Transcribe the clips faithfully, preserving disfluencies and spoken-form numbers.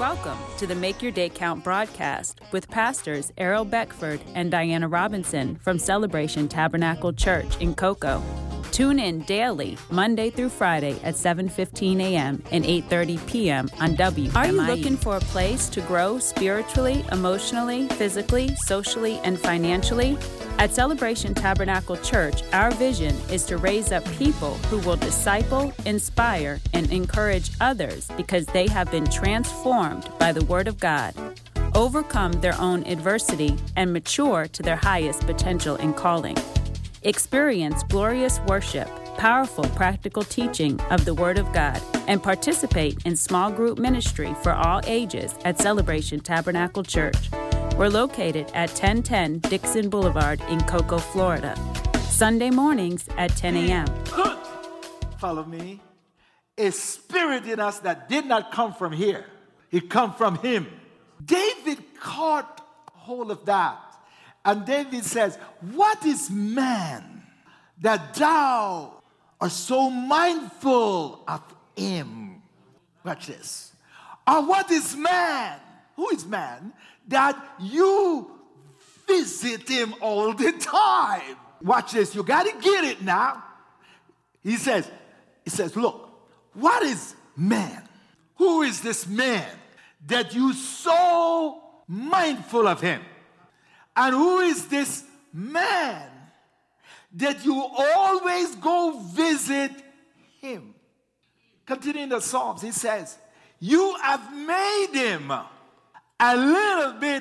Welcome to the Make Your Day Count broadcast with pastors Errol Beckford and Diana Robinson from Celebration Tabernacle Church in Cocoa. Tune in daily, Monday through Friday at seven fifteen a.m. and eight thirty p.m. on W M I E. Are you looking for a place to grow spiritually, emotionally, physically, socially, and financially? At Celebration Tabernacle Church, our vision is to raise up people who will disciple, inspire, and encourage others because they have been transformed by the Word of God, overcome their own adversity, and mature to their highest potential and calling. Experience glorious worship, powerful practical teaching of the Word of God, and participate in small group ministry for all ages at Celebration Tabernacle Church. We're located at ten ten Dixon Boulevard in Cocoa, Florida. Sunday mornings at ten a.m. Follow me. A spirit in us that did not come from here. It come from him. David caught hold of that. And David says, what is man that thou art so mindful of him? Watch this. Or what is man? Who is man? That you visit him all the time. Watch this. You got to get it now. He says, he says, look, what is man? Who is this man that you so mindful of him? And who is this man that you always go visit him? Continuing the Psalms, he says, you have made him a little bit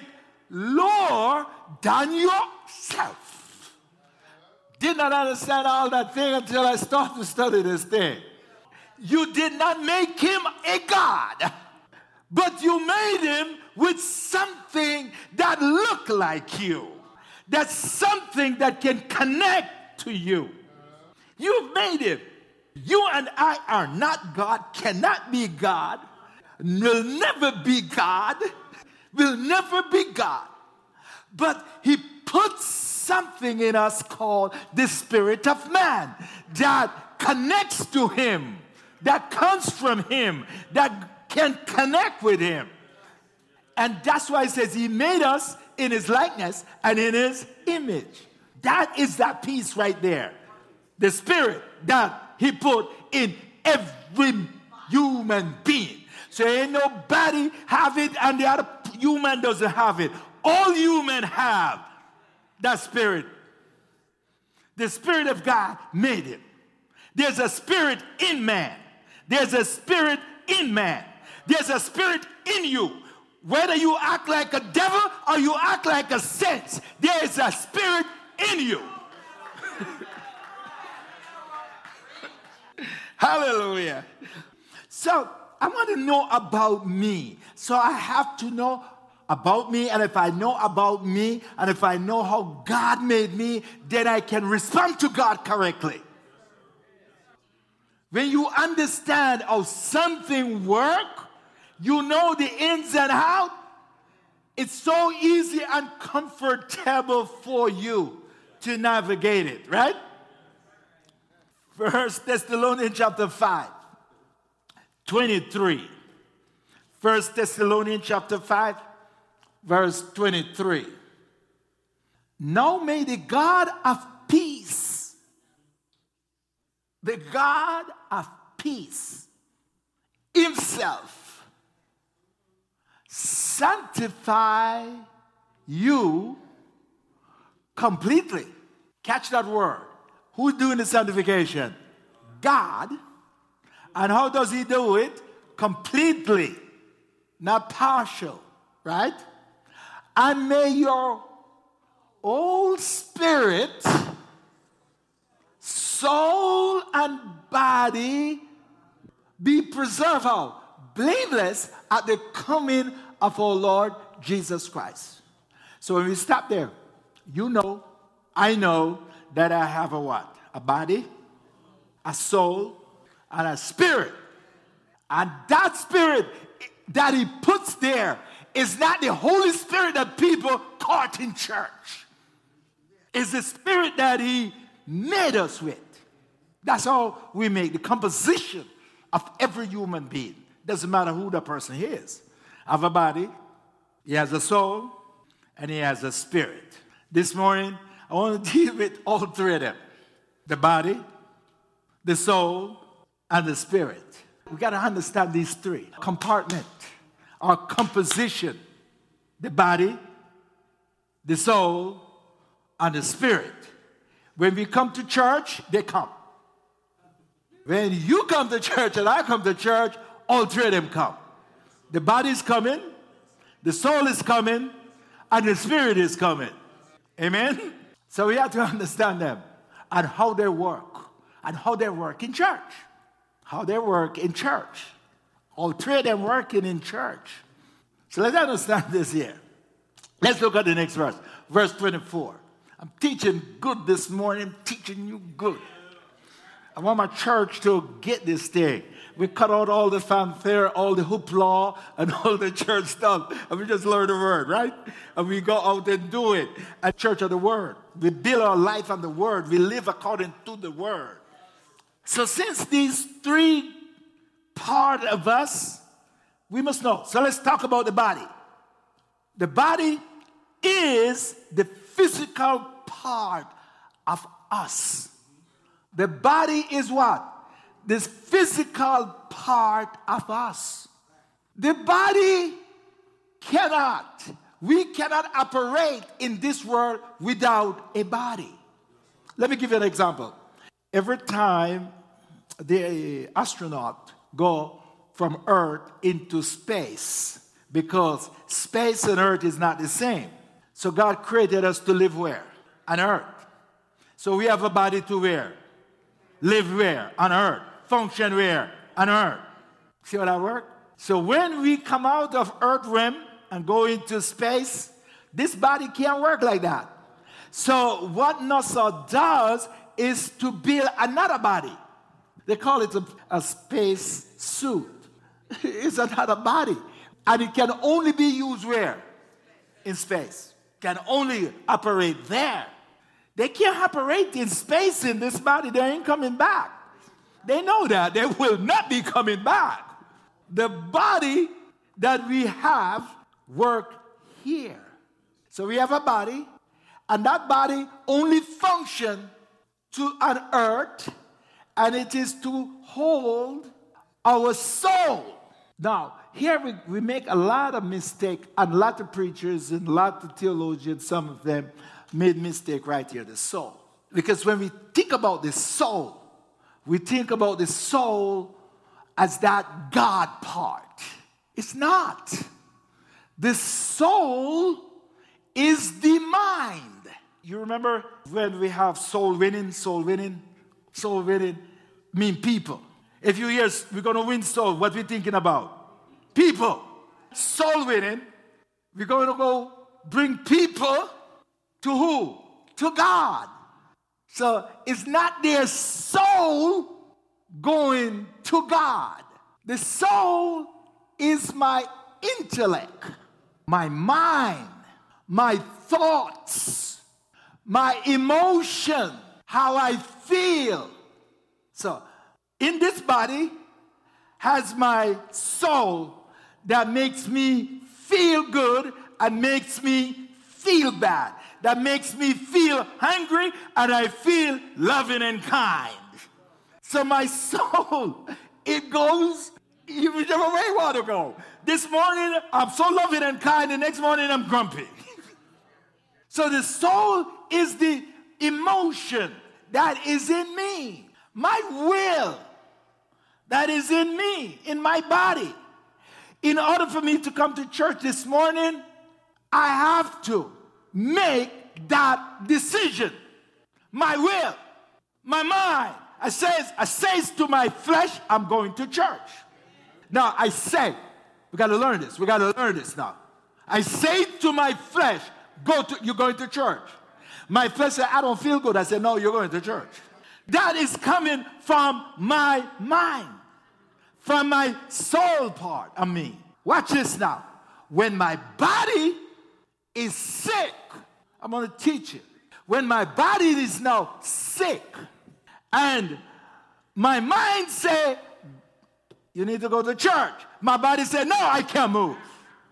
lower than yourself. Did not understand all that thing until I started to study this thing. You did not make him a God, but you made him with something that look like you. That's something that can connect to you. You've made him. You and I are not God, cannot be God, will never be God, will never be God. But he puts something in us called the spirit of man that connects to him, that comes from him, that can connect with him. And that's why it says he made us in his likeness and in his image. That is that piece right there. The spirit that he put in every human being. So ain't nobody have it and the other human doesn't have it. All human have that spirit. The spirit of God made it. There's a spirit in man. There's a spirit in man. There's a spirit in you. Whether you act like a devil or you act like a saint, there is a spirit in you. Hallelujah. So I want to know about me. So I have to know about me. And if I know about me, and if I know how God made me, then I can respond to God correctly. When you understand how something works, you know the ins and outs, it's so easy and comfortable for you to navigate it, right? First Thessalonians chapter five, twenty-three. First Thessalonians chapter five, verse twenty-three. Now may the God of peace, the God of peace himself, sanctify you completely. Catch that word. Who's doing the sanctification? God. And how does he do it? Completely. Not partial. Right? And may your whole spirit, soul, and body be preserved. How? Blameless at the coming of our Lord Jesus Christ. So when we stop there, you know, I know that I have a what? A body, a soul, and a spirit. And that spirit that he puts there is not the Holy Spirit that people caught in church. It's the spirit that he made us with. That's how we make the composition of every human being. Doesn't matter who the person is. have a body, he has a soul, and he has a spirit. This morning, I want to deal with all three of them. The body, the soul, and the spirit. We got to understand these three. Compartment, our composition. The body, the soul, and the spirit. When we come to church, they come. When you come to church and I come to church, all three of them come. The body is coming, the soul is coming, and the spirit is coming. Amen? So we have to understand them and how they work. And how they work in church. How they work in church. All three of them working in church. So let's understand this here. Let's look at the next verse. Verse twenty-four. I'm teaching good this morning. I'm teaching you good. I want my church to get this thing. We cut out all the fanfare, all the hoopla, and all the church stuff. And we just learn the word, right? And we go out and do it at Church of the Word. We build our life on the word. We live according to the word. So since these three part of us, we must know. So let's talk about the body. The body is the physical part of us. The body is what? This physical part of us. The body cannot, we cannot operate in this world without a body. Let me give you an example. Every time the astronaut go from Earth into space, because space and Earth is not the same. So God created us to live where? On Earth. So we have a body to where? Live where? On Earth. Function where? On Earth. See how that works? So when we come out of Earth rim and go into space, this body can't work like that. So what NASA does is to build another body. They call it a, a space suit. It's another body. And it can only be used where? In space. Can only operate there. They can't operate in space in this body. They ain't coming back. They know that. They will not be coming back. The body that we have work here. So we have a body, and that body only function to on earth, and it is to hold our soul. Now, here we, we make a lot of mistake, and a lot of preachers and a lot of theologians, some of them made mistake right here, the soul. Because when we think about the soul, we think about the soul as that God part. It's not. The soul is the mind. You remember when we have soul winning, soul winning, soul winning mean people. If you hear we're going to win soul, what we thinking about? People. Soul winning, we're going to go bring people to who? To God. So it's not their soul going to God. The soul is my intellect, my mind, my thoughts, my emotion, how I feel. So in this body has my soul that makes me feel good and makes me feel bad. That makes me feel hungry and I feel loving and kind. So my soul, it goes whichever way you want to go. This morning, I'm so loving and kind. The next morning, I'm grumpy. So the soul is the emotion that is in me. My will that is in me, in my body. In order for me to come to church this morning, I have to make that decision. My will, my mind. I says, I says to my flesh, I'm going to church. Now I say, we got to learn this. We got to learn this now. I say to my flesh, go to, you're going to church. My flesh said, I don't feel good. I said, no, you're going to church. That is coming from my mind, from my soul part of me. Watch this now. When my body is sick, I'm going to teach you. When my body is now sick, and my mind say, you need to go to church. My body said, no, I can't move.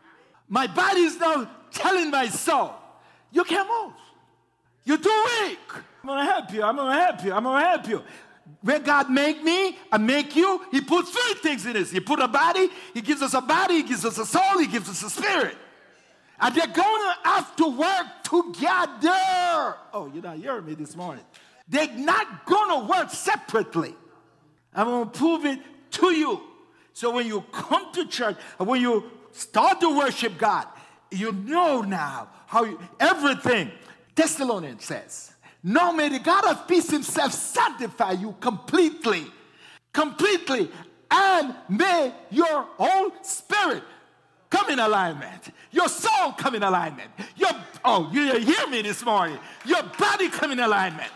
My body is now telling my soul, you can't move. You're too weak. I'm going to help you. I'm going to help you. I'm going to help you. When God make me and make you, he puts three things in us. He put a body, he gives us a body, he gives us a soul, he gives us a spirit. And they're going to have to work together. Oh, you're not hearing me this morning. They're not going to work separately. I'm going to prove it to you. So when you come to church, and when you start to worship God, you know now how you, everything. Thessalonians says, now may the God of peace himself sanctify you completely, completely, and may your whole spirit come in alignment. Your soul come in alignment. Your, oh, you hear me this morning. Your body come in alignment.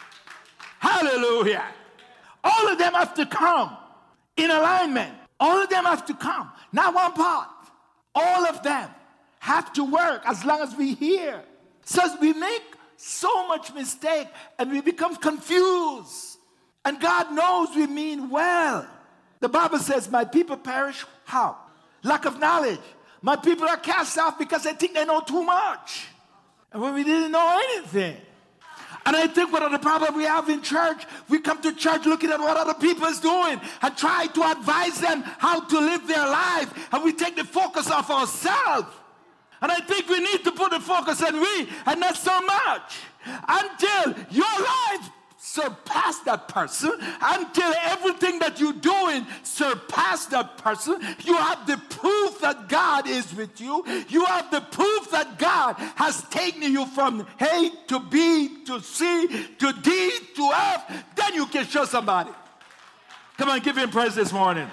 Hallelujah. All of them have to come in alignment. All of them have to come. Not one part. All of them have to work as long as we hear. So we make so much mistake and we become confused. And God knows we mean well. The Bible says, my people perish how? Lack of knowledge. My people are cast off because they think they know too much. And when we didn't know anything. And I think one of the problems we have in church, we come to church looking at what other people is doing and try to advise them how to live their life. And we take the focus off ourselves. And I think we need to put the focus on we and not so much. Until your life surpass that person, until everything that you're doing surpass that person, you have the proof that God is with you. You have the proof that God has taken you from A to B to C to D to F. Then you can show somebody. Come on, give him praise this morning.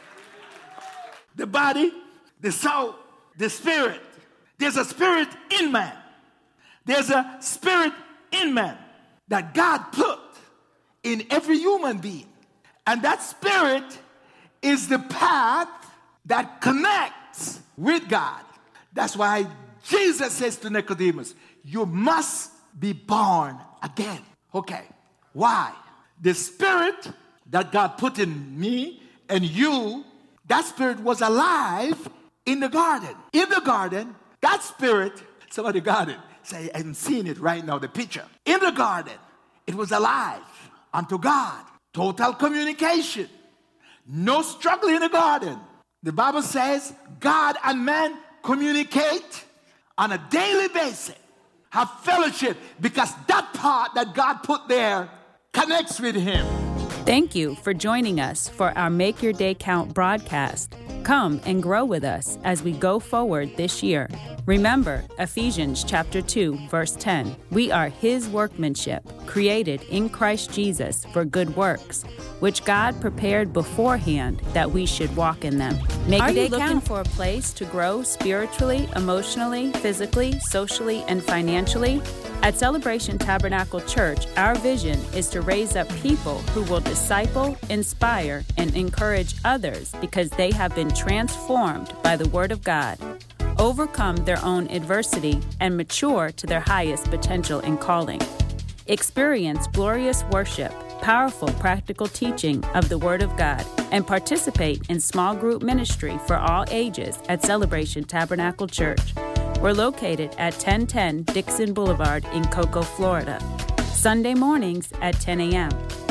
The body, the soul, the spirit. There's a spirit in man. There's a spirit in man that God put in every human being. And that spirit is the path that connects with God. That's why Jesus says to Nicodemus, you must be born again. Okay, why? The spirit that God put in me and you, that spirit was alive in the garden. In the garden, that spirit, somebody got it. Say, I'm seeing it right now, the picture. In the garden, it was alive unto God. Total communication. No struggle in the garden. The Bible says God and man communicate on a daily basis. Have fellowship because that part that God put there connects with him. Thank you for joining us for our Make Your Day Count broadcast. Come and grow with us as we go forward this year. Remember Ephesians chapter two, verse ten. We are his workmanship, created in Christ Jesus for good works, which God prepared beforehand that we should walk in them. Make Are you looking count. for a place to grow spiritually, emotionally, physically, socially, and financially? At Celebration Tabernacle Church, our vision is to raise up people who will disciple, inspire, and encourage others because they have been transformed by the Word of God, overcome their own adversity, and mature to their highest potential and calling. Experience glorious worship, powerful practical teaching of the Word of God, and participate in small group ministry for all ages at Celebration Tabernacle Church. We're located at ten ten Dixon Boulevard in Cocoa, Florida. Sunday mornings at ten a.m.